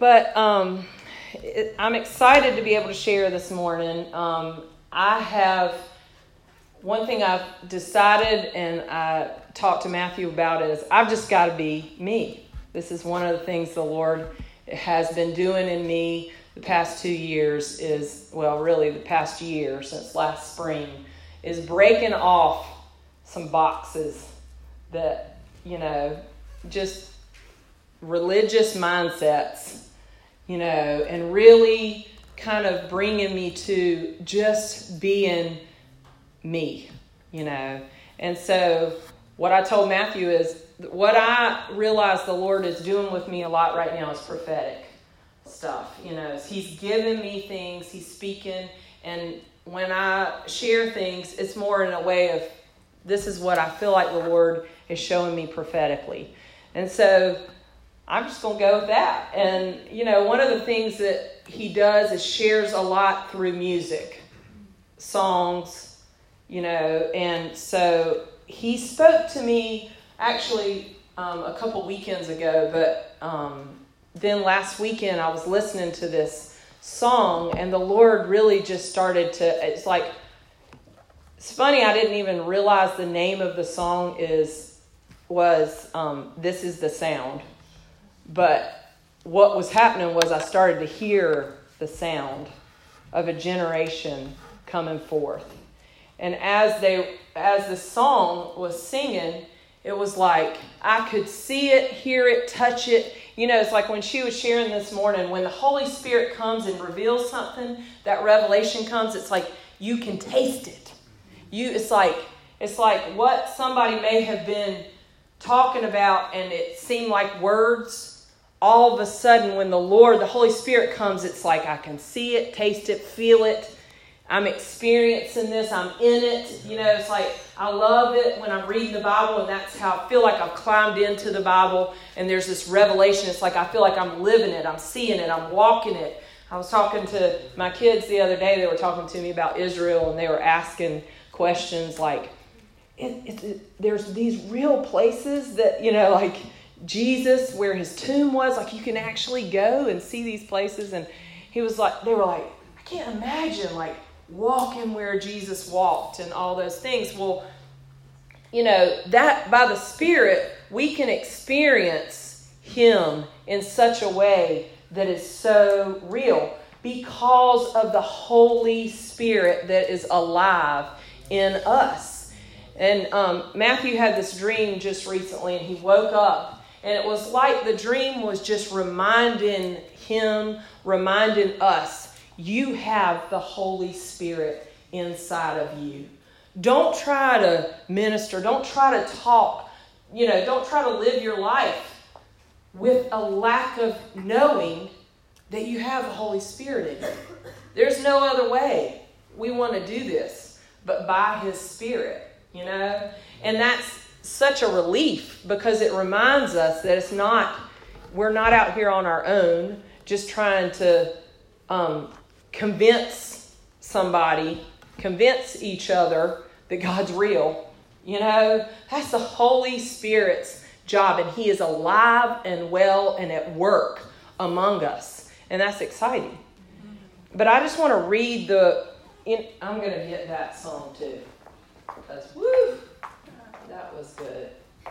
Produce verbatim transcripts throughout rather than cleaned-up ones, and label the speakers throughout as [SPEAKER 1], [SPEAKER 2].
[SPEAKER 1] But um, it, I'm excited to be able to share this morning. Um, I have, one thing I've decided and I talked to Matthew about is I've just got to be me. This is one of the things the Lord has been doing in me the past two years is, well, really the past year since last spring, is breaking off some boxes that, you know, just religious mindsets, you know, and really kind of bringing me to just being me, you know. And so what I told Matthew is what I realize the Lord is doing with me a lot right now is prophetic stuff, you know. He's giving me things, he's speaking, and when I share things, it's more in a way of this is what I feel like the Lord is showing me prophetically. And so I'm just going to go with that. And, you know, one of the things that he does is shares a lot through music, songs, you know. And so he spoke to me actually um, a couple weekends ago, but um, then last weekend I was listening to this song and the Lord really just started to, it's like, it's funny, I didn't even realize the name of the song is, was um, This Is the Sound. But what was happening was I started to hear the sound of a generation coming forth. And as they, as the song was singing, it was like I could see it, hear it, touch it. You know, it's like when she was sharing this morning, when the Holy Spirit comes and reveals something, that revelation comes, it's like you can taste it. You, it's like it's like what somebody may have been talking about and it seemed like words. All of a sudden, when the Lord, the Holy Spirit comes, it's like I can see it, taste it, feel it. I'm experiencing this. I'm in it. You know, it's like I love it when I'm reading the Bible, and that's how I feel like I've climbed into the Bible, and there's this revelation. It's like I feel like I'm living it. I'm seeing it. I'm walking it. I was talking to my kids the other day. They were talking to me about Israel, and they were asking questions like, it, it, it, there's these real places that, you know, like Jesus, where his tomb was, like you can actually go and see these places. And he was like, they were like, I can't imagine like walking where Jesus walked and all those things. Well, you know, that by the Spirit, we can experience him in such a way that is so real because of the Holy Spirit that is alive in us. And um, Matthew had this dream just recently, and he woke up. And it was like the dream was just reminding him, reminding us, you have the Holy Spirit inside of you. Don't try to minister. Don't try to talk. You know, don't try to live your life with a lack of knowing that you have the Holy Spirit in you. There's no other way we want to do this but by his Spirit, you know. And that's such a relief because it reminds us that it's not, we're not out here on our own just trying to um, convince somebody, convince each other that God's real. You know, that's the Holy Spirit's job, and he is alive and well and at work among us, and that's exciting. But I just want to read the, in, I'm going to get that song too, because woo, that was good.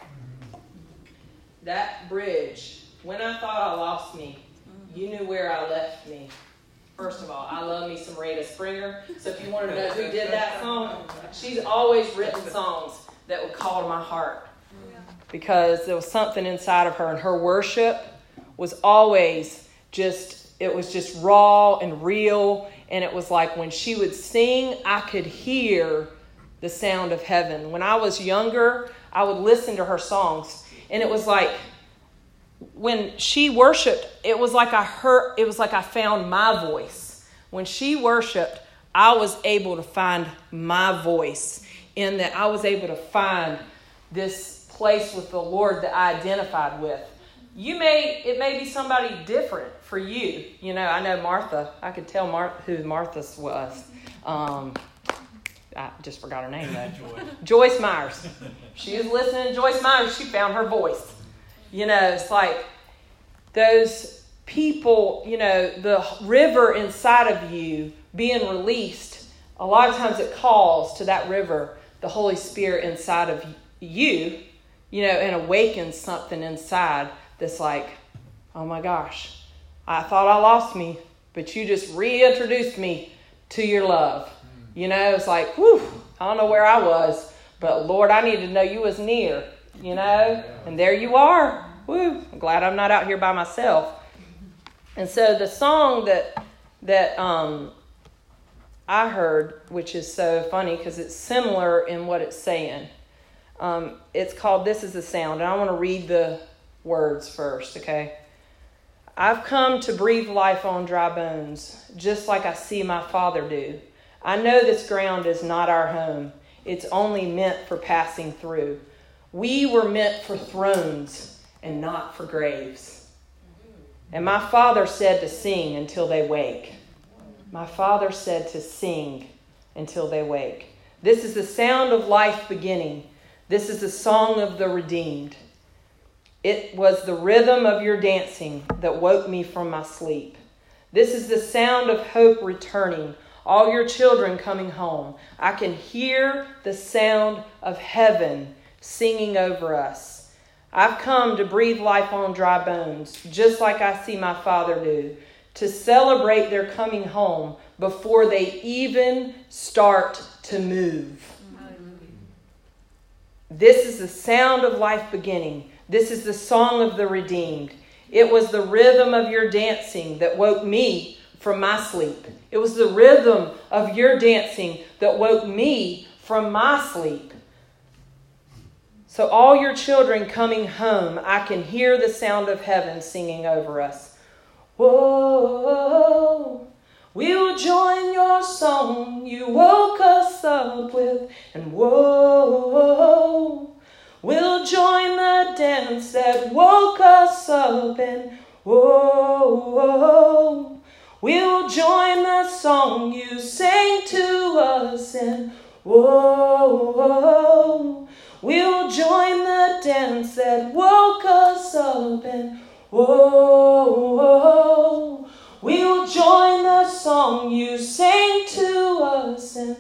[SPEAKER 1] That bridge, when I thought I lost me, you knew where I left me. First of all, I love me some Rita Springer. So if you want to know who did that song, she's always written songs that would call to my heart. Because there was something inside of her, and her worship was always just, it was just raw and real. And it was like when she would sing, I could hear the sound of heaven. When I was younger, I would listen to her songs, and it was like when she worshiped, it was like I heard, it was like I found my voice. When she worshiped, I was able to find my voice in that I was able to find this place with the Lord that I identified with. You may, it may be somebody different for you. You know, I know Martha, I could tell Mar- who Martha was. Um, I just forgot her name though. Joyce. Joyce Myers. She was listening to Joyce Myers. She found her voice. You know, it's like those people, you know, the river inside of you being released, a lot of times it calls to that river the Holy Spirit inside of you, you know, and awakens something inside that's like, oh my gosh, I thought I lost me, but you just reintroduced me to your love. You know, it's like, whew, I don't know where I was, but Lord, I need to know you was near, you know, and there you are. Woo, I'm glad I'm not out here by myself. And so the song that that um, I heard, which is so funny because it's similar in what it's saying, um, it's called This Is the Sound. And I want to read the words first, okay? I've come to breathe life on dry bones, just like I see my Father do. I know this ground is not our home. It's only meant for passing through. We were meant for thrones and not for graves. And my Father said to sing until they wake. My Father said to sing until they wake. This is the sound of life beginning. This is the song of the redeemed. It was the rhythm of your dancing that woke me from my sleep. This is the sound of hope returning. All your children coming home. I can hear the sound of heaven singing over us. I've come to breathe life on dry bones, just like I see my Father do, to celebrate their coming home before they even start to move. This is the sound of life beginning. This is the song of the redeemed. It was the rhythm of your dancing that woke me from my sleep. It was the rhythm of your dancing that woke me from my sleep. So all your children coming home, I can hear the sound of heaven singing over us. Whoa, we'll join your song you woke us up with. And whoa, we'll join the dance that woke us up. And whoa, we'll join the song you sang to us. And whoa, we'll join the dance that woke us up. And whoa, we'll join the song you sang to us. And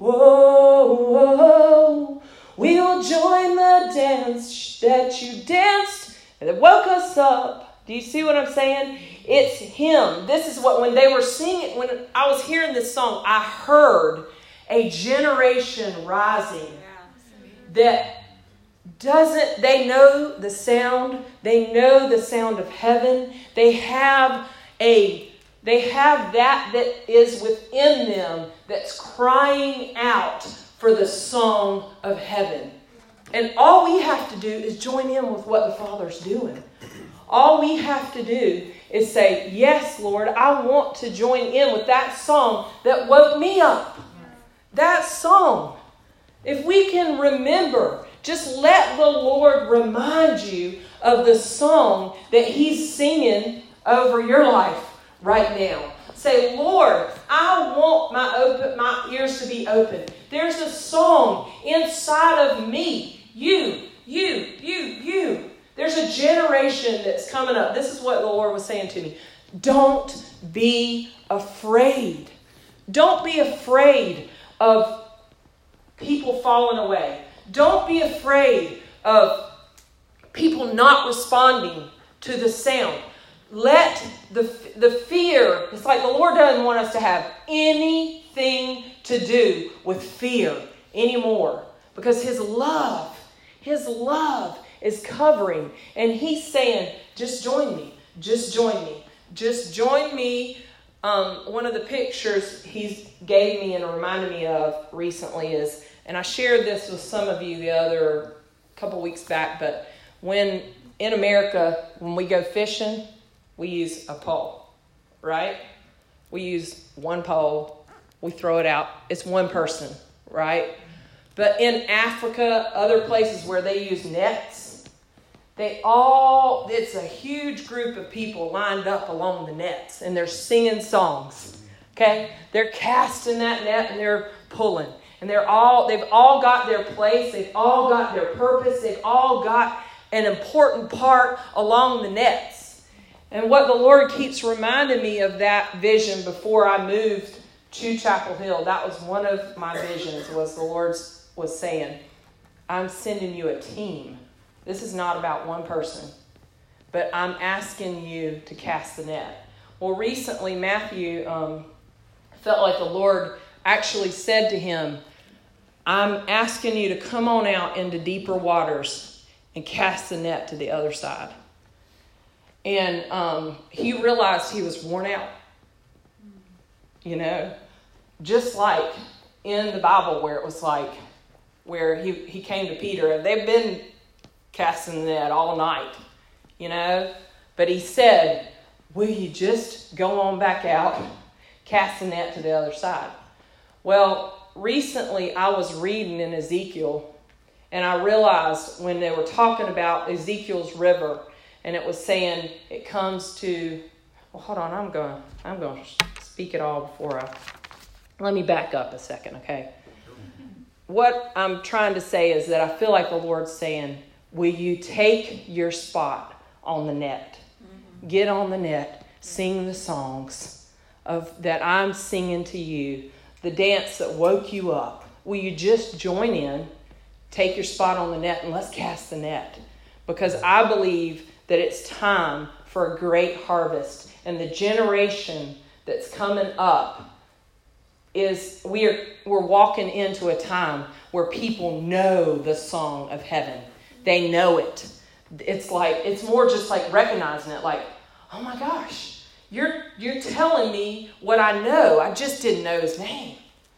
[SPEAKER 1] whoa, we'll join the dance that you danced that woke us up. Do you see what I'm saying? It's Him. This is what, when they were singing, when I was hearing this song, I heard a generation rising that doesn't, they know the sound, they know the sound of heaven, they have a, they have that that is within them that's crying out for the song of heaven. And all we have to do is join in with what the Father's doing. All we have to do is say, yes, Lord, I want to join in with that song that woke me up. That song. If we can remember, just let the Lord remind you of the song that He's singing over your life right now. Say, Lord, I want my open, my ears to be open. There's a song inside of me. You, you, you, you. There's a generation that's coming up. This is what the Lord was saying to me. Don't be afraid. Don't be afraid of people falling away. Don't be afraid of people not responding to the sound. Let the, the fear, it's like the Lord doesn't want us to have anything to do with fear anymore. Because His love, His love is covering. And He's saying, just join me. Just join me. Just join me. Um, one of the pictures He gave me and reminded me of recently is, and I shared this with some of you the other couple weeks back, but when in America, when we go fishing, we use a pole, right? We use one pole. We throw it out. It's one person, right? But in Africa, other places where they use nets, they all, it's a huge group of people lined up along the nets, and they're singing songs, okay? They're casting that net, and they're pulling. And they're all, they've all got their place. They've all got their purpose. They've all got an important part along the nets. And what the Lord keeps reminding me of that vision before I moved to Chapel Hill, that was one of my visions, was the Lord was saying, I'm sending you a team. This is not about one person, but I'm asking you to cast the net. Well, recently, Matthew um, felt like the Lord actually said to him, I'm asking you to come on out into deeper waters and cast the net to the other side. And um, he realized he was worn out. You know, just like in the Bible where it was like, where he, he came to Peter, and they've been casting the net all night, you know. But he said, will you just go on back out, cast the net to the other side? Well, recently I was reading in Ezekiel, and I realized when they were talking about Ezekiel's river, and it was saying it comes to, well, hold on, I'm going, I'm going to speak it all before I, let me back up a second, okay? What I'm trying to say is that I feel like the Lord's saying, will you take your spot on the net? Mm-hmm. Get on the net, sing the songs of that I'm singing to you, the dance that woke you up. Will you just join in, take your spot on the net, and let's cast the net? Because I believe that it's time for a great harvest, and the generation that's coming up is we're we're walking into a time where people know the song of heaven. They know it. It's like it's more just like recognizing it, like, oh my gosh, you're you're telling me what I know. I just didn't know his name.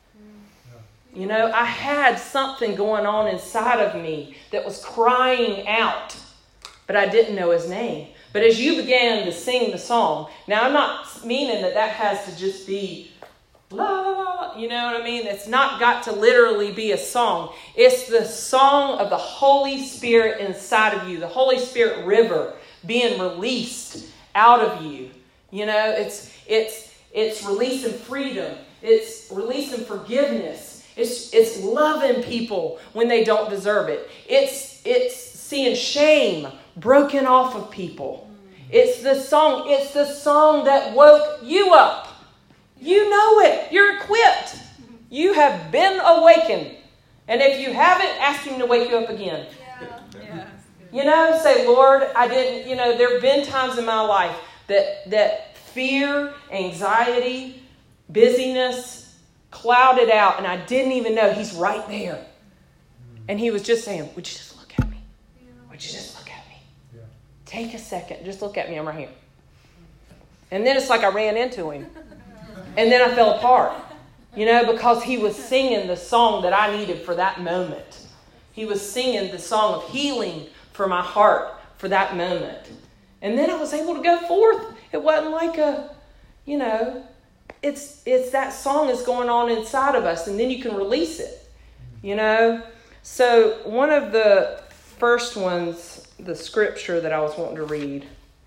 [SPEAKER 1] You know, I had something going on inside of me that was crying out, but I didn't know his name. But as you began to sing the song, now I'm not meaning that that has to just be la, la, la, you know what I mean? It's not got to literally be a song. It's the song of the Holy Spirit inside of you, the Holy Spirit river being released out of you. You know, it's it's it's releasing freedom. It's releasing forgiveness. It's it's loving people when they don't deserve it. It's it's seeing shame broken off of people. It's the song. It's the song that woke you up. You know it. You're equipped. You have been awakened. And if you haven't, ask him to wake you up again.
[SPEAKER 2] Yeah. Yeah.
[SPEAKER 1] You know, say, Lord, I didn't, you know, there have been times in my life that that fear, anxiety, busyness clouded out, and I didn't even know he's right there. And he was just saying, would you just look at me? Would you just look at me? Yeah. Take a second. Just look at me. I'm right here. And then it's like I ran into him. And then I fell apart, you know, because he was singing the song that I needed for that moment. He was singing the song of healing for my heart for that moment. And then I was able to go forth. It wasn't like a, you know, it's it's that song is going on inside of us, and then you can release it, you know. So one of the first ones, the scripture that I was wanting to read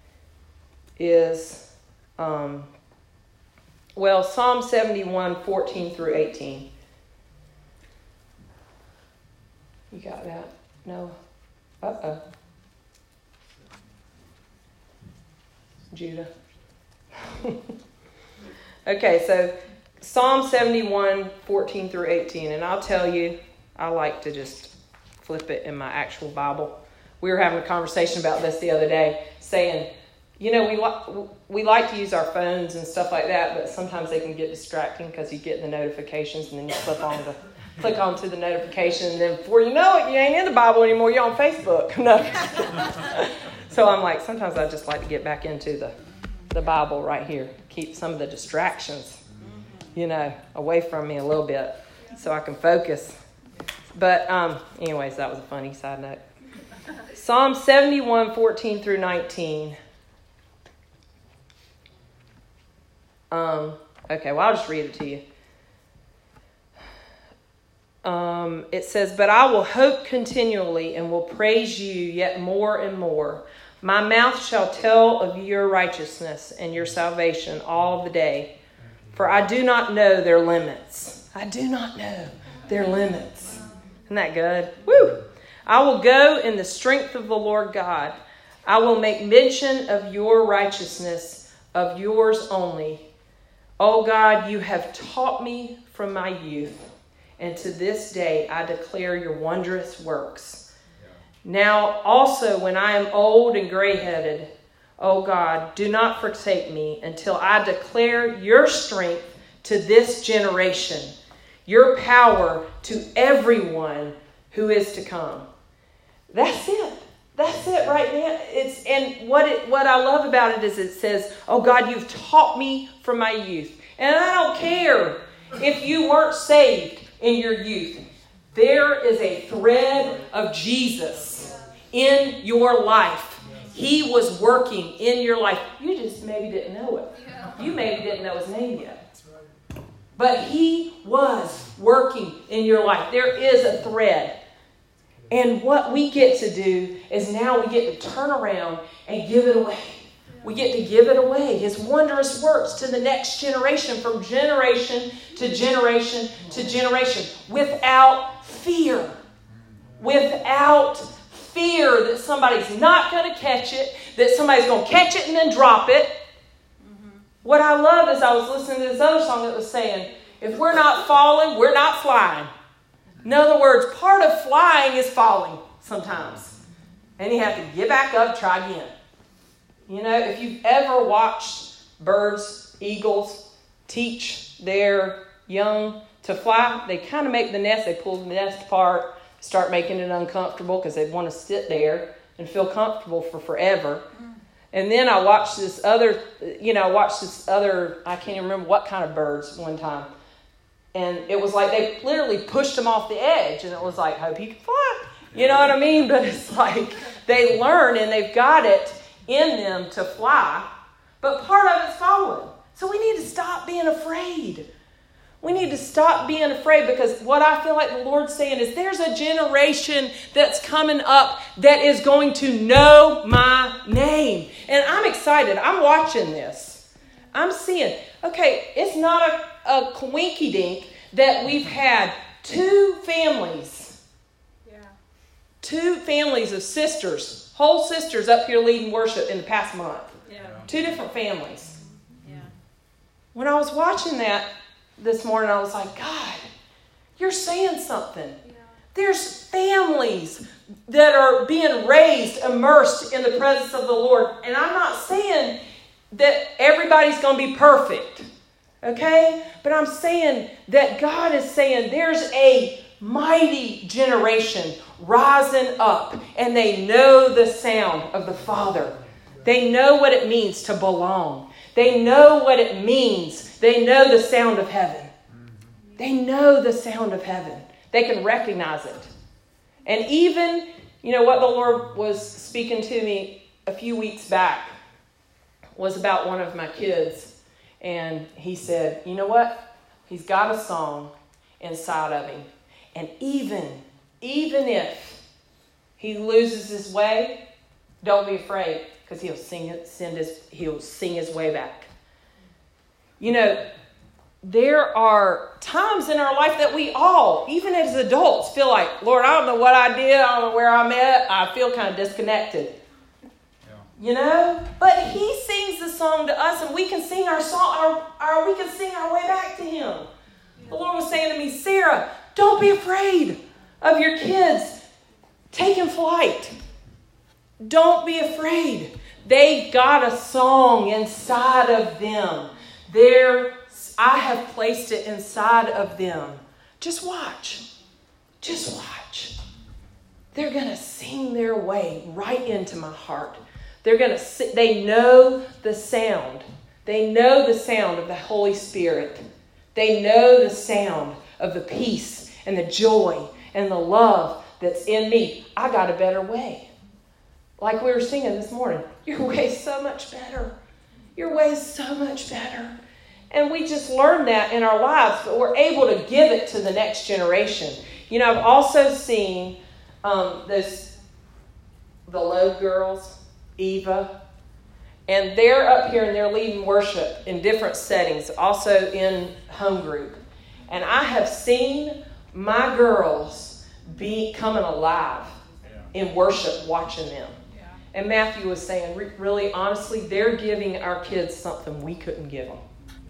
[SPEAKER 1] is... Um, Well, Psalm seventy-one, fourteen through eighteen. You got that? No? Uh-oh. Judah. Okay, so Psalm seventy-one, fourteen through eighteen. And I'll tell you, I like to just flip it in my actual Bible. We were having a conversation about this the other day, saying... You know, we, li- we like to use our phones and stuff like that, but sometimes they can get distracting because you get the notifications and then you click on the, click onto the notification, and then before you know it, you ain't in the Bible anymore, you're on Facebook. No. So I'm like, sometimes I just like to get back into the, the Bible right here, keep some of the distractions, you know, away from me a little bit so I can focus. But um, anyways, that was a funny side note. Psalm seventy-one, fourteen through nineteen. Um, okay, well, I'll just read it to you. Um, it says, but I will hope continually and will praise you yet more and more. My mouth shall tell of your righteousness and your salvation all the day. For I do not know their limits. I do not know their limits. Isn't that good? Woo! I will go in the strength of the Lord God. I will make mention of your righteousness, of yours only. O God, you have taught me from my youth, and to this day I declare your wondrous works. Yeah. Now also when I am old and gray-headed, O God, do not forsake me until I declare your strength to this generation, your power to everyone who is to come. That's it. That's it right now. It's and what it what I love about it is it says, "Oh God, you've taught me from my youth." And I don't care if you weren't saved in your youth. There is a thread of Jesus in your life. He was working in your life. You just maybe didn't know it. You maybe didn't know his name yet. But he was working in your life. There is a thread. And what we get to do is now we get to turn around and give it away. We get to give it away. His wondrous works to the next generation, from generation to generation to generation, without fear. Without fear that somebody's not going to catch it, that somebody's going to catch it and then drop it. Mm-hmm. What I love is I was listening to this other song that was saying, if we're not falling, we're not flying. In other words, part of flying is falling sometimes. And you have to get back up, try again. You know, if you've ever watched birds, eagles, teach their young to fly, they kind of make the nest, they pull the nest apart, start making it uncomfortable because they want to sit there and feel comfortable for forever. And then I watched this other, you know, I watched this other, I can't even remember what kind of birds one time. And it was like they literally pushed them off the edge. And it was like, hope you can fly. You know what I mean? But it's like they learn and they've got it in them to fly. But part of it's falling. So we need to stop being afraid. We need to stop being afraid, because what I feel like the Lord's saying is there's a generation that's coming up that is going to know my name. And I'm excited. I'm watching this. I'm seeing, okay, it's not a, a coinky-dink that we've had two families, yeah. two families of sisters, whole sisters up here leading worship in the past month. Yeah. Two different families. Yeah. When I was watching that this morning, I was like, God, you're saying something. Yeah. There's families that are being raised, immersed in the presence of the Lord. And I'm not saying that everybody's going to be perfect, okay? But I'm saying that God is saying there's a mighty generation rising up, and they know the sound of the Father. They know what it means to belong. They know what it means. They know the sound of heaven. They know the sound of heaven. They can recognize it. And even, you know, what the Lord was speaking to me a few weeks back was about one of my kids. And he said, you know what? He's got a song inside of him. And even, even if he loses his way, don't be afraid, because he'll sing it, send his, he'll sing his way back. You know, there are times in our life that we all, even as adults, feel like, Lord, I don't know what I did. I don't know where I'm at. I feel kind of disconnected. Yeah. You know? But he sings the song to us, and we can sing our song, our, our we can sing our way back to him. Yeah. The Lord was saying to me, Sarah, don't be afraid of your kids taking flight. Don't be afraid. They got a song inside of them. They're, I have placed it inside of them. Just watch. Just watch. They're going to sing their way right into my heart. They're going to. They know the sound. They know the sound of the Holy Spirit. They know the sound of the peace and the joy and the love that's in me. I got a better way. Like we were singing this morning, your way is so much better. Your way is so much better. And we just learned that in our lives, but we're able to give it to the next generation. You know, I've also seen um, this, the Load Girls, Eva, and they're up here and they're leading worship in different settings, also in home group. And I have seen my girls be coming alive yeah. in worship, watching them. Yeah. And Matthew was saying, really, honestly, they're giving our kids something we couldn't give them.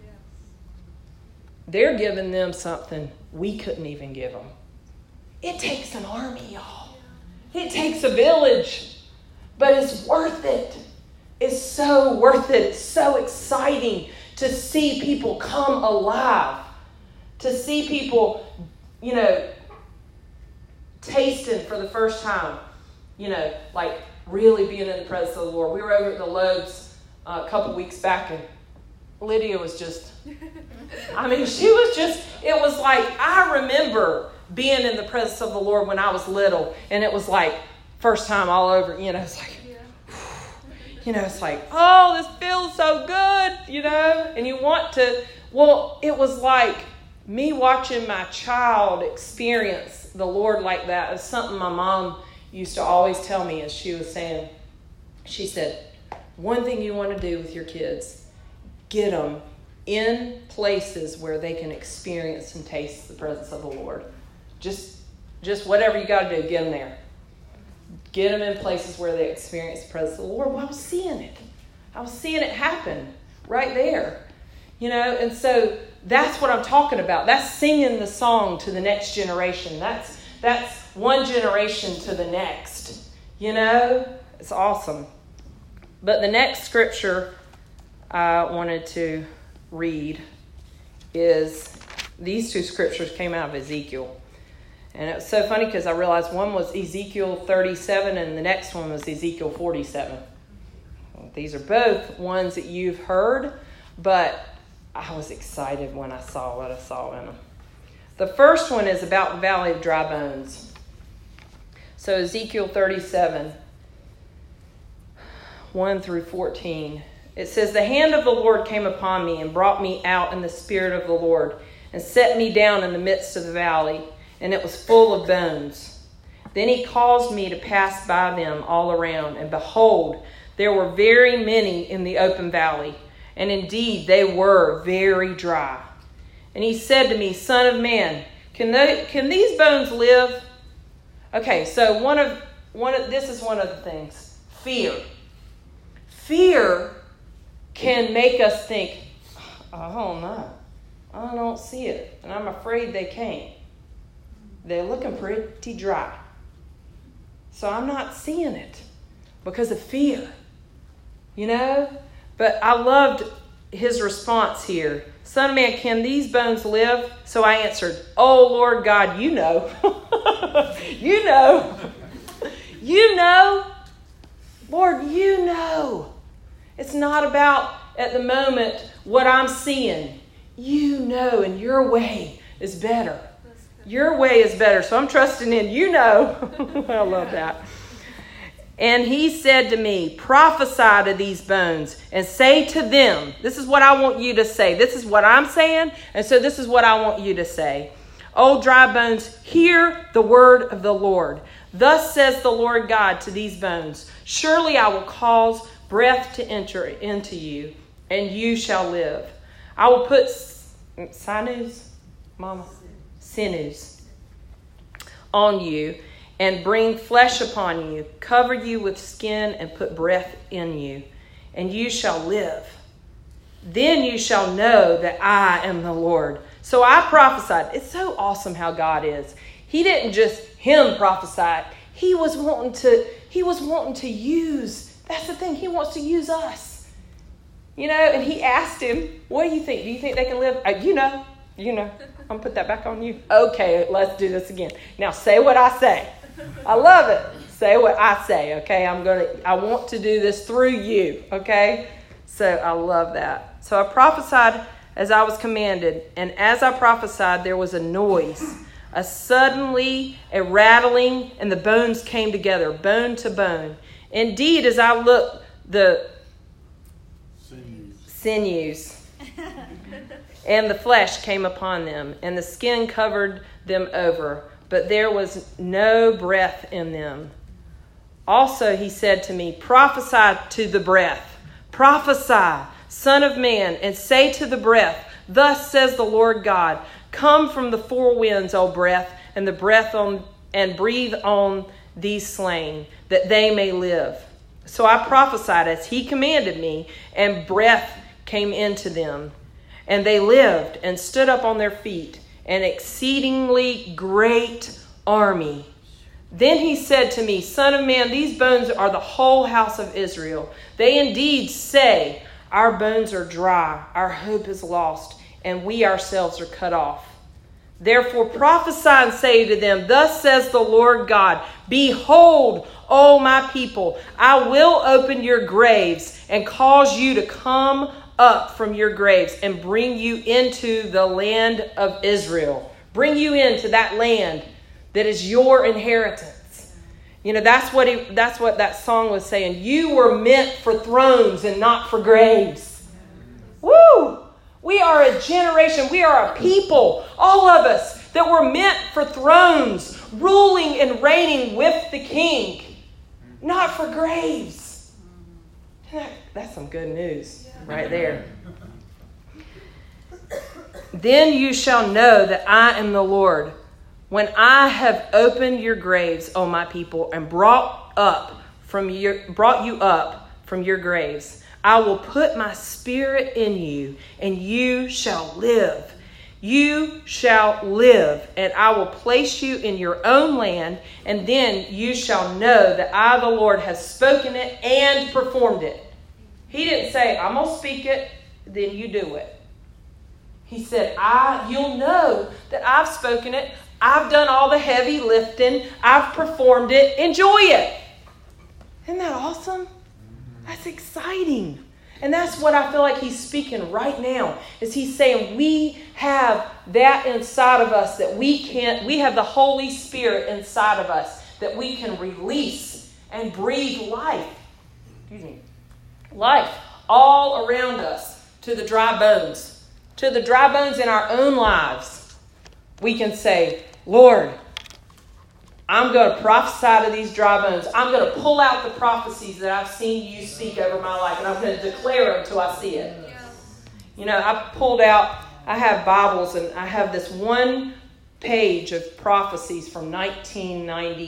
[SPEAKER 1] They're giving them something we couldn't even give them. It takes an army, y'all. It takes a village. But it's worth it. It's so worth it. It's so exciting to see people come alive. To see people, you know, tasting for the first time. You know, like really being in the presence of the Lord. We were over at the Lobes uh, a couple weeks back, and Lydia was just, I mean, she was just, it was like, I remember being in the presence of the Lord when I was little, and it was like, first time all over, you know, it's like, you know, it's like, oh, this feels so good, you know, and you want to, well, it was like me watching my child experience the Lord like that. It's something my mom used to always tell me as she was saying, she said, one thing you want to do with your kids, get them in places where they can experience and taste the presence of the Lord. Just, just whatever you got to do, get them there. Get them in places where they experience the presence of the Lord. Well, I was seeing it. I was seeing it happen right there. You know, and so that's what I'm talking about. That's singing the song to the next generation. That's that's one generation to the next. You know, it's awesome. But the next scripture I wanted to read is, these two scriptures came out of Ezekiel. And it was so funny because I realized one was Ezekiel thirty-seven and the next one was Ezekiel forty-seven. These are both ones that you've heard, but I was excited when I saw what I saw in them. The first one is about the Valley of Dry Bones. So Ezekiel thirty-seven, one through fourteen. It says, the hand of the Lord came upon me and brought me out in the spirit of the Lord and set me down in the midst of the valley, and it was full of bones. Then he caused me to pass by them all around, and behold, there were very many in the open valley, and indeed they were very dry. And he said to me, Son of man, can they, can these bones live? Okay, so one of one of this is one of the things. Fear. Fear can make us think, I don't know. I don't see it, and I'm afraid they can't. They're looking pretty dry. So I'm not seeing it because of fear. You know? But I loved his response here. Son of man, can these bones live? So I answered, oh, Lord God, you know. You know. You know. Lord, you know. It's not about, at the moment, what I'm seeing. You know, and your way is better. Your way is better. So I'm trusting in you know. I love that. And he said to me, prophesy to these bones and say to them, this is what I want you to say. This is what I'm saying. And so this is what I want you to say. O dry bones, hear the word of the Lord. Thus says the Lord God to these bones, surely I will cause breath to enter into you, and you shall live. I will put sinews, mama, sinews on you, and bring flesh upon you, cover you with skin, and put breath in you, and you shall live. Then you shall know that I am the Lord. So I prophesied. It's so awesome how God is. He didn't just him prophesy. He was wanting to, he was wanting to use, that's the thing, he wants to use us. You know, and he asked him, what do you think? Do you think they can live? Uh, you know, you know. I'm going to put that back on you. Okay, let's do this again. Now say what I say. I love it. Say what I say, okay? I'm going to, I want to do this through you, okay? So I love that. So I prophesied as I was commanded, and as I prophesied, there was a noise, a suddenly a rattling, and the bones came together, bone to bone. Indeed, as I looked, the sinews, sinews and the flesh came upon them, and the skin covered them over, but there was no breath in them. Also he said to me, prophesy to the breath. Prophesy, Son of man, and say to the breath, thus says the Lord God, come from the four winds, O breath, and the breath on and breathe on these slain, that they may live. So I prophesied as he commanded me, and breath came into them. And they lived and stood up on their feet, an exceedingly great army. Then he said to me, Son of man, these bones are the whole house of Israel. They indeed say, our bones are dry, our hope is lost, and we ourselves are cut off. Therefore prophesy and say to them, Thus says the Lord God, Behold, O my people, I will open your graves and cause you to come up from your graves and bring you into the land of Israel. Bring you into that land that is your inheritance. You know, that's what he, that's what that song was saying. You were meant for thrones and not for graves. Woo! We are a generation, we are a people, all of us, that were meant for thrones, ruling and reigning with the King, not for graves. That, that's some good news right there. Then you shall know that I am the Lord, when I have opened your graves, O my people, and brought up from your brought you up from your graves. I will put my spirit in you, and you shall live. You shall live, and I will place you in your own land, and then you shall know that I, the Lord, have spoken it and performed it. He didn't say, I'm going to speak it, then you do it. He said, I, you'll know that I've spoken it. I've done all the heavy lifting. I've performed it. Enjoy it. Isn't that awesome? That's exciting. And that's what I feel like he's speaking right now. Is he's saying we have that inside of us that we can't, we have the Holy Spirit inside of us that we can release and breathe life. Excuse me. Life all around us to the dry bones. To the dry bones in our own lives. We can say, Lord, I'm going to prophesy to these dry bones. I'm going to pull out the prophecies that I've seen you speak over my life, and I'm going to declare them until I see it. You know, I pulled out, I have Bibles, and I have this one page of prophecies from nineteen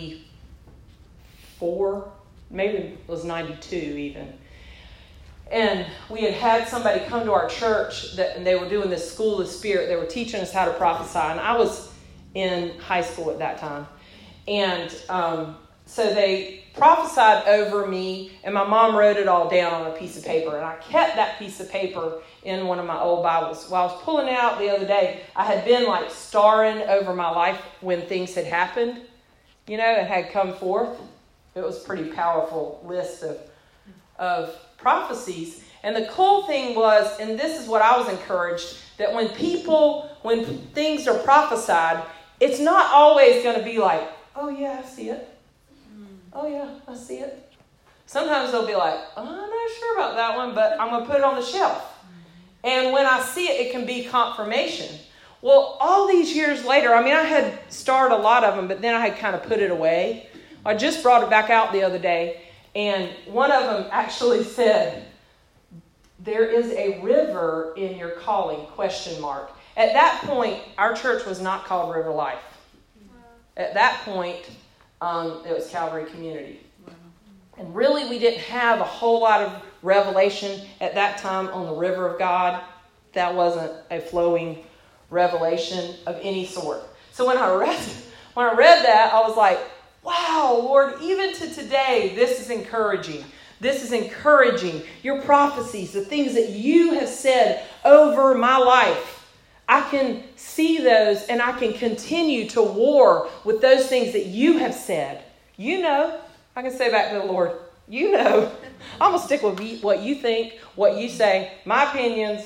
[SPEAKER 1] ninety-four, maybe it was ninety-two even. And we had had somebody come to our church, that, and they were doing this School of the Spirit. They were teaching us how to prophesy, and I was in high school at that time. And um, so they prophesied over me, and my mom wrote it all down on a piece of paper. And I kept that piece of paper in one of my old Bibles. While I was pulling it out the other day, I had been like starring over my life when things had happened, you know, and had come forth. It was a pretty powerful list of, of prophecies. And the cool thing was, and this is what I was encouraged, that when people, when things are prophesied, it's not always going to be like, oh, yeah, I see it. Oh, yeah, I see it. Sometimes they'll be like, oh, I'm not sure about that one, but I'm going to put it on the shelf. And when I see it, it can be confirmation. Well, all these years later, I mean, I had starred a lot of them, but then I had kind of put it away. I just brought it back out the other day, and one of them actually said, there is a river in your calling, question mark. At that point, our church was not called River Life. At that point, um, it was Calvary Community. And really, we didn't have a whole lot of revelation at that time on the river of God. That wasn't a flowing revelation of any sort. So when I read, when I read that, I was like, wow, Lord, even to today, this is encouraging. This is encouraging. Your prophecies, the things that you have said over my life, I can see those and I can continue to war with those things that you have said. You know, I can say back to the Lord, you know, I'm going to stick with what you think, what you say. My opinions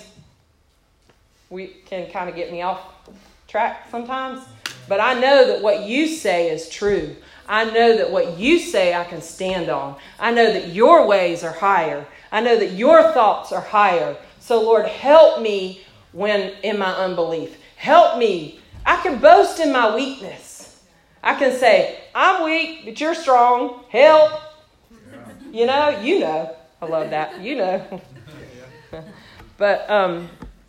[SPEAKER 1] we can kind of get me off track sometimes. But I know that what you say is true. I know that what you say I can stand on. I know that your ways are higher. I know that your thoughts are higher. So Lord, help me when in my unbelief. Help me. I can boast in my weakness. I can say, I'm weak, but you're strong. Help. You know, you know. I love that. You know. But, um,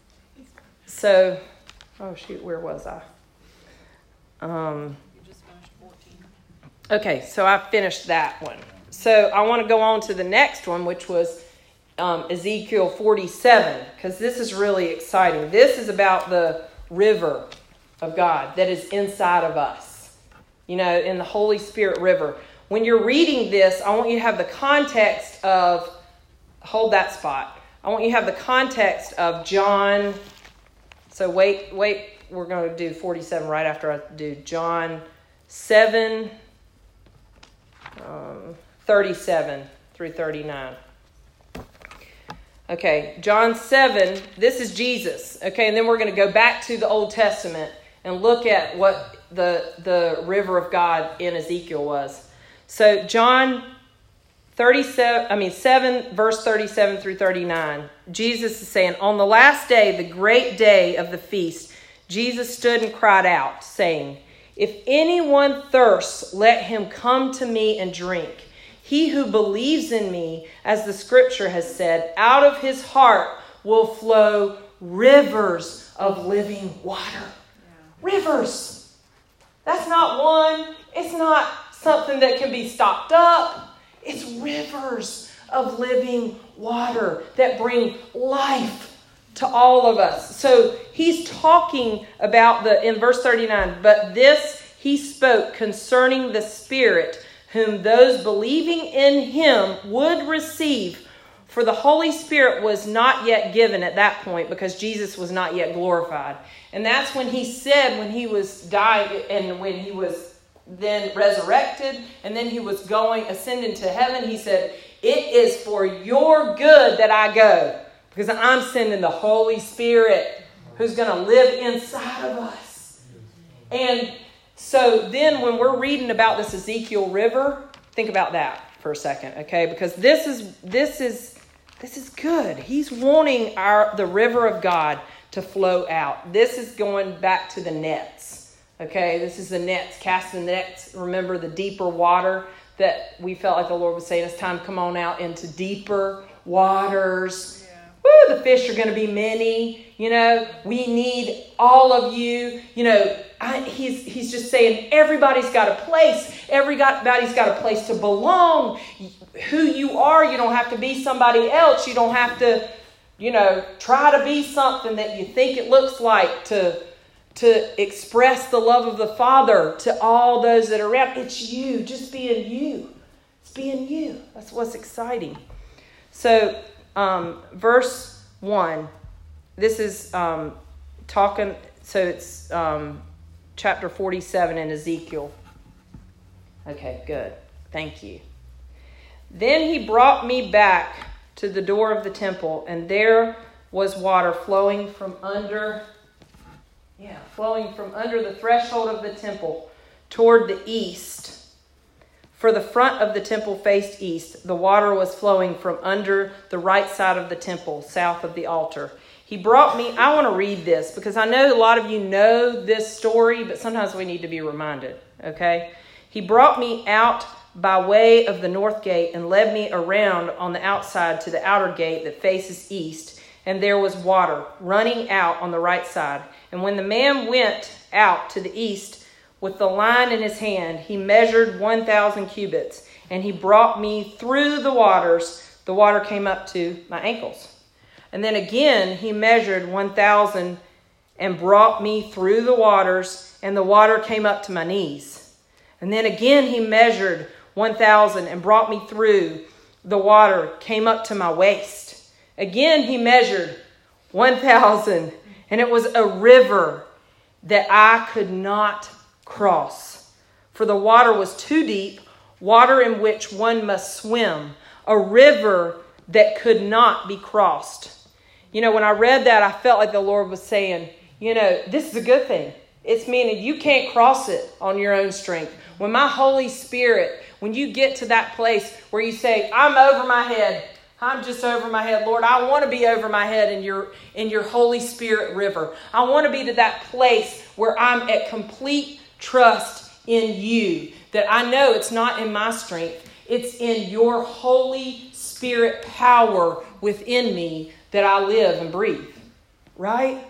[SPEAKER 1] so, oh shoot, where was I? Um, okay, so I finished that one. so I want to go on to the next one, which was um, Ezekiel forty-seven, because this is really exciting. This is about the river of God that is inside of us, you know, in the Holy Spirit river. When you're reading this, I want you to have the context of, hold that spot. I want you to have the context of John. So wait, wait, we're going to do forty-seven right after I do John seven, um, thirty-seven through thirty-nine. Okay, John seven, this is Jesus. Okay, and then we're going to go back to the Old Testament and look at what the, the river of God in Ezekiel was. So John thirty-seven, I mean seven, verse thirty-seven through thirty-nine. Jesus is saying, on the last day, the great day of the feast, Jesus stood and cried out, saying, if anyone thirsts, let him come to me and drink. He who believes in me, as the scripture has said, out of his heart will flow rivers of living water. Yeah. Rivers. That's not one. It's not something that can be stopped up. It's rivers of living water that bring life to all of us. So he's talking about the, in verse thirty-nine, but this he spoke concerning the Spirit, whom those believing in him would receive. For the Holy Spirit was not yet given at that point because Jesus was not yet glorified. And that's when he said, when he was dying and when he was then resurrected and then he was going, ascending to heaven, he said, it is for your good that I go, because I'm sending the Holy Spirit who's going to live inside of us. And so then when we're reading about this Ezekiel river, think about that for a second, okay? Because this is this is this is good. He's wanting our the river of God to flow out. This is going back to the nets, okay? This is the nets, cast the nets. Remember the deeper water that we felt like the Lord was saying, it's time to come on out into deeper waters. Yeah. Woo, the fish are going to be many. You know, we need all of you. You know, I, he's he's just saying everybody's got a place. Everybody's got a place to belong. Who you are, you don't have to be somebody else. You don't have to, you know, try to be something that you think it looks like to, to express the love of the Father to all those that are around. It's you, just being you. It's being you. That's what's exciting. So, um, verse one, this is um, talking, so it's um, chapter forty-seven in Ezekiel. Okay, good. Thank you. Then he brought me back to the door of the temple, and there was water flowing from under, yeah, flowing from under the threshold of the temple toward the east. For the front of the temple faced east. The water was flowing from under the right side of the temple, south of the altar. He brought me, I want to read this because I know a lot of you know this story, but sometimes we need to be reminded, okay? He brought me out by way of the north gate and led me around on the outside to the outer gate that faces east, and there was water running out on the right side. And when the man went out to the east with the line in his hand, he measured one thousand cubits, and he brought me through the waters. The water came up to my ankles. And then again he measured one thousand and brought me through the waters, and the water came up to my knees. And then again he measured one thousand and brought me through. The water came up to my waist. Again he measured one thousand, and it was a river that I could not cross. For the water was too deep, water in which one must swim, a river that could not be crossed. You know, when I read that, I felt like the Lord was saying, you know, this is a good thing. It's meaning you can't cross it on your own strength. When my Holy Spirit, when you get to that place where you say, I'm over my head, I'm just over my head. Lord, I want to be over my head in your in your Holy Spirit river. I want to be to that place where I'm at complete trust in you. That I know it's not in my strength. It's in your Holy Spirit power within me that I live and breathe. Right?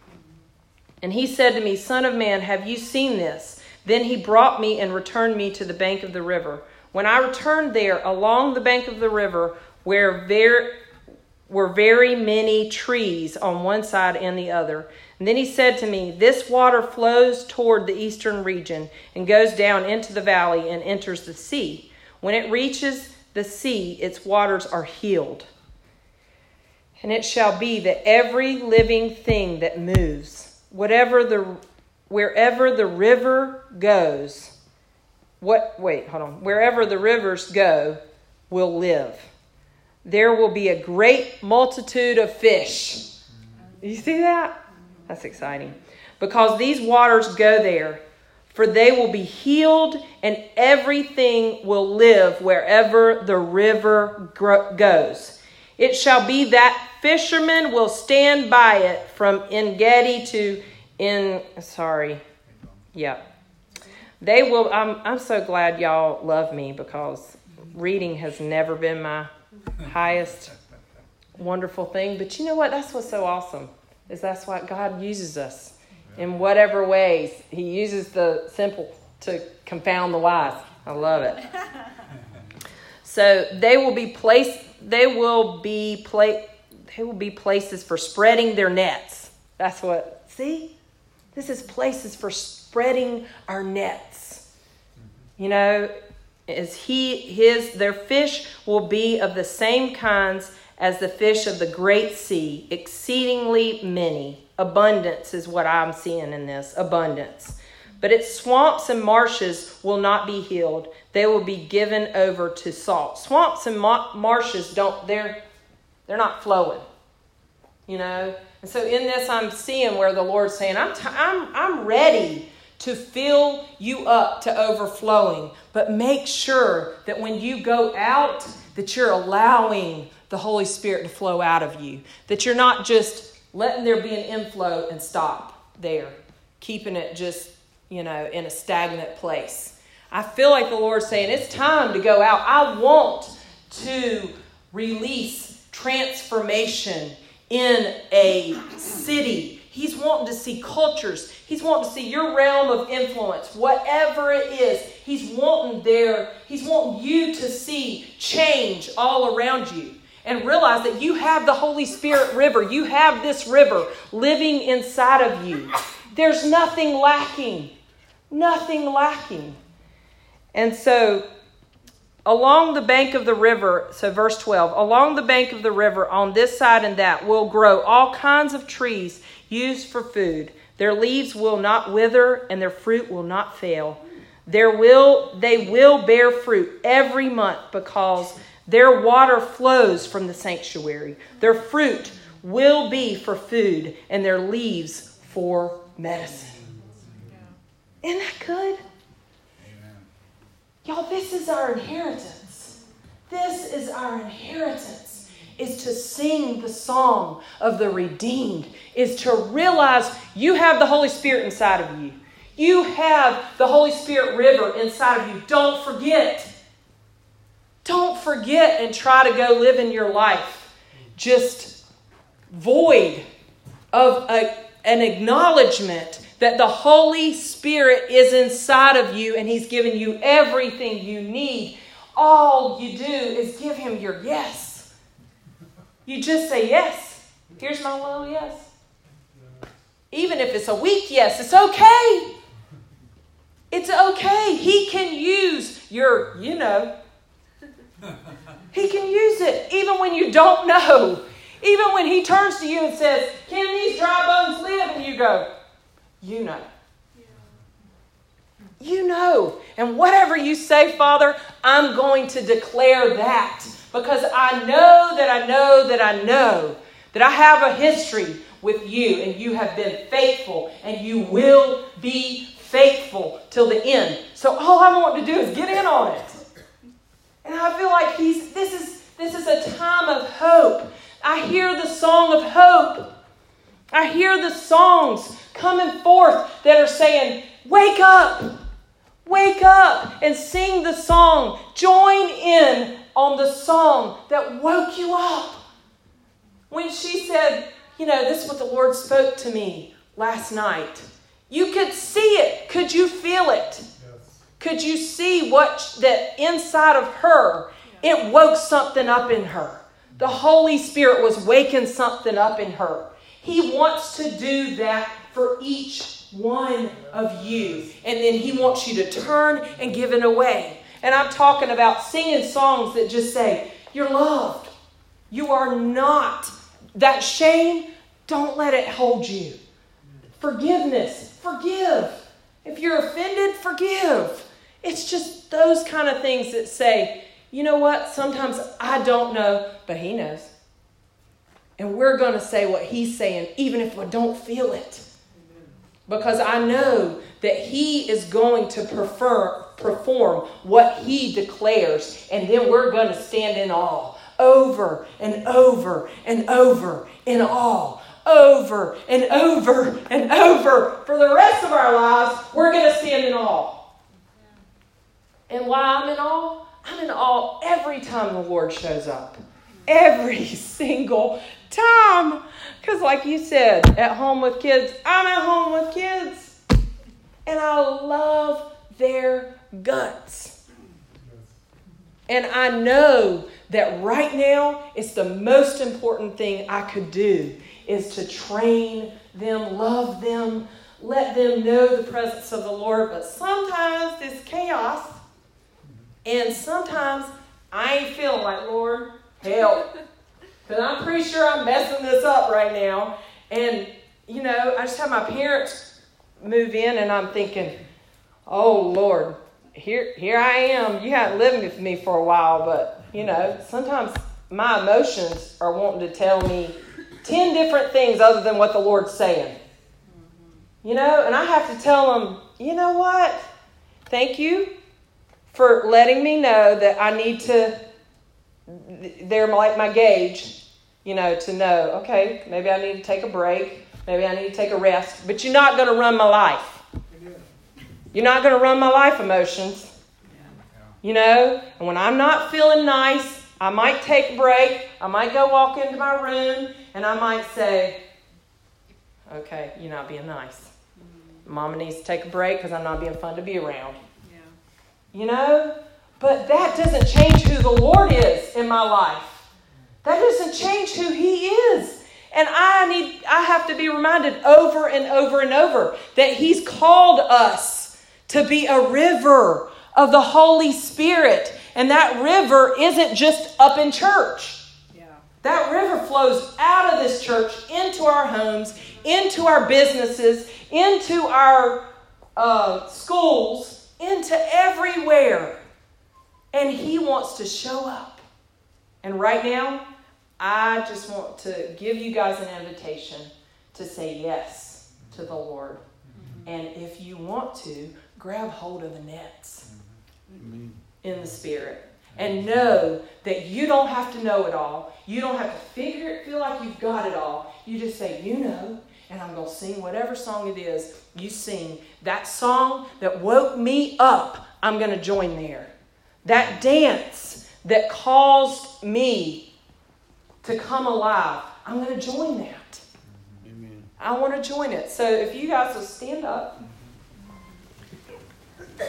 [SPEAKER 1] And he said to me, Son of man, have you seen this? Then he brought me and returned me to the bank of the river. When I returned there, along the bank of the river, where there were very many trees on one side and the other. And then he said to me, this water flows toward the eastern region and goes down into the valley and enters the sea. When it reaches the sea, its waters are healed. And it shall be that every living thing that moves, whatever the, wherever the river goes, what, wait, hold on, wherever the rivers go, will live. There will be a great multitude of fish. You see that? That's exciting. Because these waters go there, for they will be healed, and everything will live wherever the river goes. It shall be that fishermen will stand by it from En-Gedi to in sorry. Yeah. They will I'm I'm so glad y'all love me, because reading has never been my highest wonderful thing. But you know what? That's what's so awesome, is that's why God uses us in whatever ways. He uses the simple to confound the wise. I love it. So they will be placed. They will be pla- They will be places for spreading their nets. That's what. See, this is places for spreading our nets. You know. Is he his their fish will be of the same kinds as the fish of the great sea, exceedingly many. Abundance is what I'm seeing in this, abundance. But its swamps and marshes will not be healed. They will be given over to salt. Swamps and ma- marshes don't they're they're not flowing. You know? And so in this I'm seeing where the Lord's saying, I'm t- I'm I'm ready to fill you up to overflowing. But make sure that when you go out, that you're allowing the Holy Spirit to flow out of you. That you're not just letting there be an inflow and stop there. Keeping it just, you know, in a stagnant place. I feel like the Lord's saying, it's time to go out. I want to release transformation in a city. He's wanting to see cultures. He's wanting to see your realm of influence, whatever it is. He's wanting there. He's wanting you to see change all around you and realize that you have the Holy Spirit river. You have this river living inside of you. There's nothing lacking, nothing lacking. And so along the bank of the river, so verse twelve, along the bank of the river on this side and that will grow all kinds of trees used for food. Their leaves will not wither and their fruit will not fail. There will, they will bear fruit every month because their water flows from the sanctuary. Their fruit will be for food and their leaves for medicine. Isn't that good? Amen. Y'all, this is our inheritance. This is our inheritance, is to sing the song of the redeemed, is to realize you have the Holy Spirit inside of you. You have the Holy Spirit river inside of you. Don't forget. Don't forget and try to go live in your life just void of a, an acknowledgement that the Holy Spirit is inside of you and He's given you everything you need. All you do is give Him your yes. You just say yes. Here's my little yes. Even if it's a weak yes, it's okay. It's okay. He can use your, you know. He can use it even when you don't know. Even when He turns to you and says, can these dry bones live? And you go, you know. You know. And whatever you say, Father, I'm going to declare that. Because I know that I know that I know that I have a history with you. And you have been faithful. And you will be faithful till the end. So all I want to do is get in on it. And I feel like he's this is this is a time of hope. I hear the song of hope. I hear the songs coming forth that are saying, wake up, wake up and sing the song. Join in on the song that woke you up. When she said, you know, this is what the Lord spoke to me last night. You could see it. Could you feel it? Yes. Could you see what that inside of her? It woke something up in her. The Holy Spirit was waking something up in her. He wants to do that for each one of you. And then he wants you to turn and give it away. And I'm talking about singing songs that just say, you're loved. You are not. That shame, don't let it hold you. Forgiveness, forgive. If you're offended, forgive. It's just those kind of things that say, you know what? Sometimes I don't know, but he knows. And we're going to say what he's saying, even if we don't feel it. Because I know that he is going to prefer, perform what he declares. And then we're going to stand in awe. Over and over and over in awe. Over and over and over. For the rest of our lives, we're going to stand in awe. And why I'm in awe? I'm in awe every time the Lord shows up. Every single time. Because like you said, at home with kids, I'm at home with kids. And I love their guts. And I know that right now, it's the most important thing I could do is to train them, love them, let them know the presence of the Lord. But sometimes there's chaos. And sometimes I ain't feeling like, Lord, help. Because I'm pretty sure I'm messing this up right now. And, you know, I just have my parents move in and I'm thinking, oh, Lord, here, here I am. You haven't lived with me for a while, but, you know, sometimes my emotions are wanting to tell me ten different things other than what the Lord's saying. You know, and I have to tell them, you know what? Thank you for letting me know that I need to, they're like my gauge, you know, to know, okay, maybe I need to take a break. Maybe I need to take a rest. But you're not going to run my life. You're not going to run my life, emotions. You know, and when I'm not feeling nice, I might take a break. I might go walk into my room and I might say, okay, you're not being nice. Mama needs to take a break because I'm not being fun to be around. You know? But that doesn't change who the Lord is in my life. That doesn't change who he is. And I need I have to be reminded over and over and over that he's called us to be a river of the Holy Spirit. And that river isn't just up in church. Yeah. That river flows out of this church into our homes, into our businesses, into our uh, schools, into everywhere. And he wants to show up. And right now, I just want to give you guys an invitation to say yes to the Lord. Mm-hmm. And if you want to, grab hold of the nets mm-hmm. in the Spirit. And know that you don't have to know it all. You don't have to figure it, feel like you've got it all. You just say, you know, and I'm going to sing whatever song it is you sing. That song that woke me up, I'm going to join there. That dance that caused me to come alive, I'm going to join that. Amen. I want to join it. So if you guys will stand up. Yeah.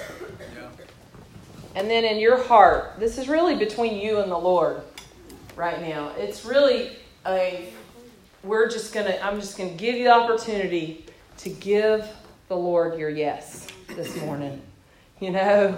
[SPEAKER 1] And then in your heart, this is really between you and the Lord right now. It's really a, we're just going to, I'm just going to give you the opportunity to give the Lord your yes this morning. You know?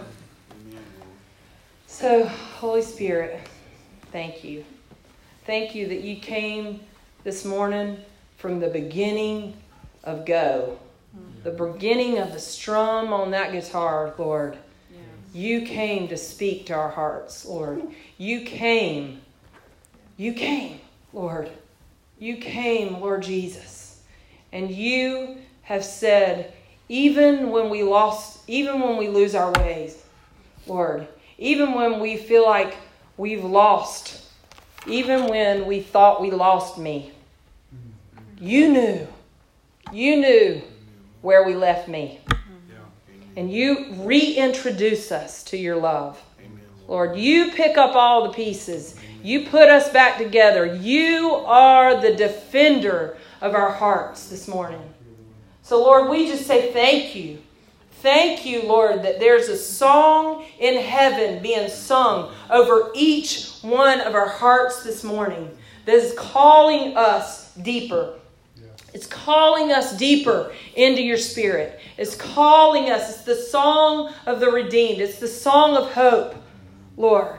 [SPEAKER 1] So, Holy Spirit, thank you. Thank you that you came this morning from the beginning of Go. The beginning of the strum on that guitar, Lord. Yes. You came to speak to our hearts, Lord. You came. You came, Lord. You came, Lord Jesus. And you have said, even when we lost, even when we lose our ways, Lord, even when we feel like we've lost, even when we thought we lost me, you knew. You knew where we left me. And you reintroduce us to your love. Lord, you pick up all the pieces. You put us back together. You are the defender of our hearts this morning. So, Lord, we just say thank you. Thank you, Lord, that there's a song in heaven being sung over each one of our hearts this morning that is calling us deeper. It's calling us deeper into your Spirit. It's calling us. It's the song of the redeemed. It's the song of hope, Lord.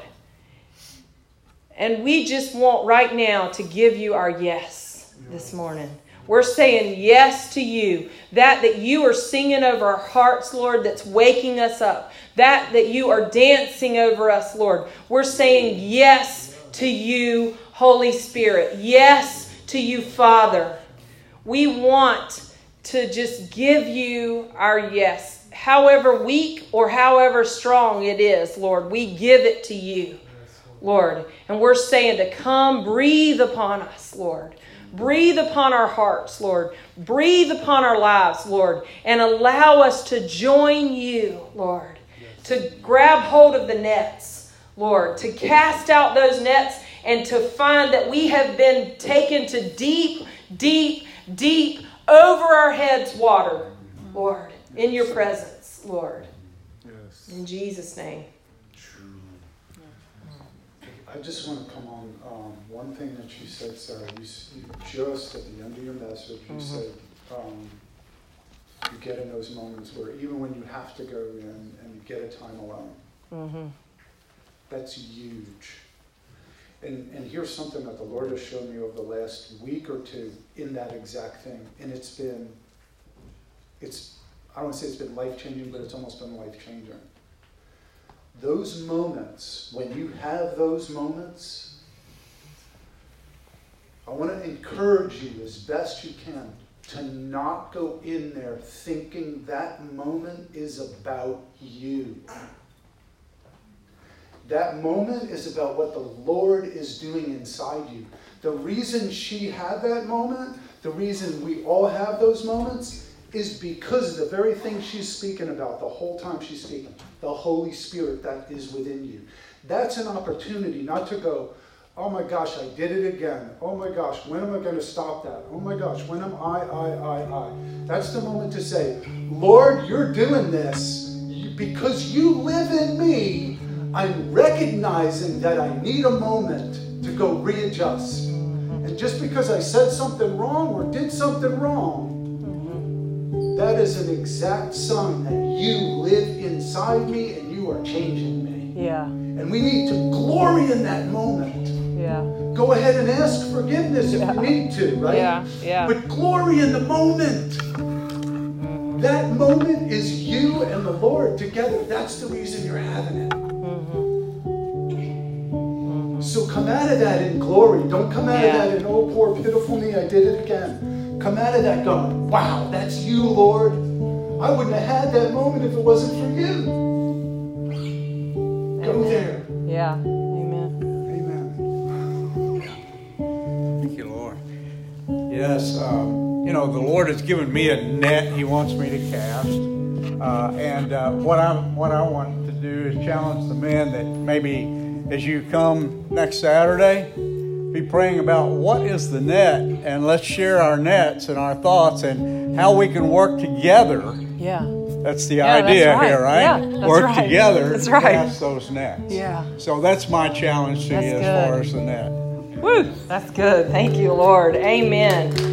[SPEAKER 1] And we just want right now to give you our yes this morning. We're saying yes to you. That that you are singing over our hearts, Lord, that's waking us up. That that you are dancing over us, Lord. We're saying yes to you, Holy Spirit. Yes to you, Father. We want to just give you our yes. However weak or however strong it is, Lord, we give it to you, Lord. And we're saying to come breathe upon us, Lord. Breathe upon our hearts, Lord. Breathe upon our lives, Lord. And allow us to join you, Lord. To grab hold of the nets, Lord. To cast out those nets and to find that we have been taken to deep, deep, deep, over our heads water, Lord. In your presence, Lord. In Jesus' name.
[SPEAKER 2] I just want to come on um, one thing that you said, Sarah. You, you just at the end of your message, you mm-hmm. said um, you get in those moments where even when you have to go in and you get a time alone, mm-hmm. that's huge. And, and here's something that the Lord has shown me over the last week or two in that exact thing. And it's been, it's I don't want to say it's been life-changing, but it's almost been life-changing. Those moments, when you have those moments, I want to encourage you as best you can to not go in there thinking that moment is about you. That moment is about what the Lord is doing inside you. The reason she had that moment, the reason we all have those moments, is because of the very thing she's speaking about the whole time she's speaking. The Holy Spirit that is within you. That's an opportunity not to go, oh my gosh, I did it again. Oh my gosh, when am I going to stop that? Oh my gosh, when am I, I, I, I? That's the moment to say, Lord, you're doing this because you live in me. I'm recognizing that I need a moment to go readjust. And just because I said something wrong or did something wrong, that is an exact sign that you live inside me and you are changing me.
[SPEAKER 1] Yeah.
[SPEAKER 2] And we need to glory in that moment.
[SPEAKER 1] Yeah.
[SPEAKER 2] Go ahead and ask forgiveness if yeah. you need to, right?
[SPEAKER 1] Yeah. Yeah.
[SPEAKER 2] But glory in the moment. Mm-hmm. That moment is you and the Lord together. That's the reason you're having it. Mm-hmm. Mm-hmm. So come out of that in glory. Don't come out yeah. of that in, oh, poor pitiful me, I did it again. Come out of that going, wow, that's you, Lord. I wouldn't have had that moment if it wasn't for you. Amen. Go there.
[SPEAKER 1] Yeah. Amen.
[SPEAKER 2] Amen.
[SPEAKER 3] Thank you, Lord. Yes, um, you know, the Lord has given me a net He wants me to cast. Uh, and uh, what, I, what I want to do is challenge the men that maybe as you come next Saturday, be praying about what is the net, and let's share our nets and our thoughts and how we can work together.
[SPEAKER 1] Yeah.
[SPEAKER 3] That's the
[SPEAKER 1] yeah,
[SPEAKER 3] idea
[SPEAKER 1] that's right.
[SPEAKER 3] here, right?
[SPEAKER 1] Yeah, that's
[SPEAKER 3] work
[SPEAKER 1] right.
[SPEAKER 3] together
[SPEAKER 1] that's
[SPEAKER 3] to
[SPEAKER 1] right.
[SPEAKER 3] cast those nets.
[SPEAKER 1] Yeah.
[SPEAKER 3] So that's my challenge to
[SPEAKER 1] that's
[SPEAKER 3] you
[SPEAKER 1] good.
[SPEAKER 3] as far as the net.
[SPEAKER 1] Woo! That's good. Thank you, Lord. Amen.